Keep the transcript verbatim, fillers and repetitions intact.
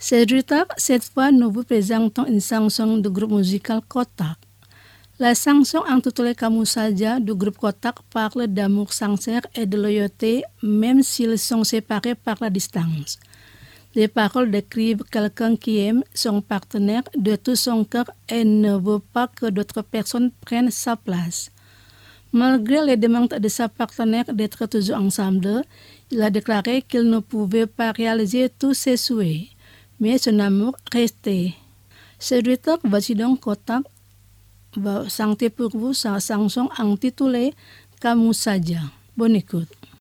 C'est Twitter, cette fois nous vous présentons une chanson du groupe musical Kotak. La chanson intitulée Kamu Saja du groupe Kotak parle d'amour sincère et de loyauté même s'ils sont séparés par la distance. Les paroles décrivent quelqu'un qui aime son partenaire de tout son cœur et ne veut pas que d'autres personnes prennent sa place. Malgré les demandes de sa partenaire d'être toujours ensemble, il a déclaré qu'il ne pouvait pas réaliser tous ses souhaits, mais son amour restait. C'est Twitter, voici donc Kotak va chanter pour vous sa chanson intitulée Kamu Saja. Bonne écoute.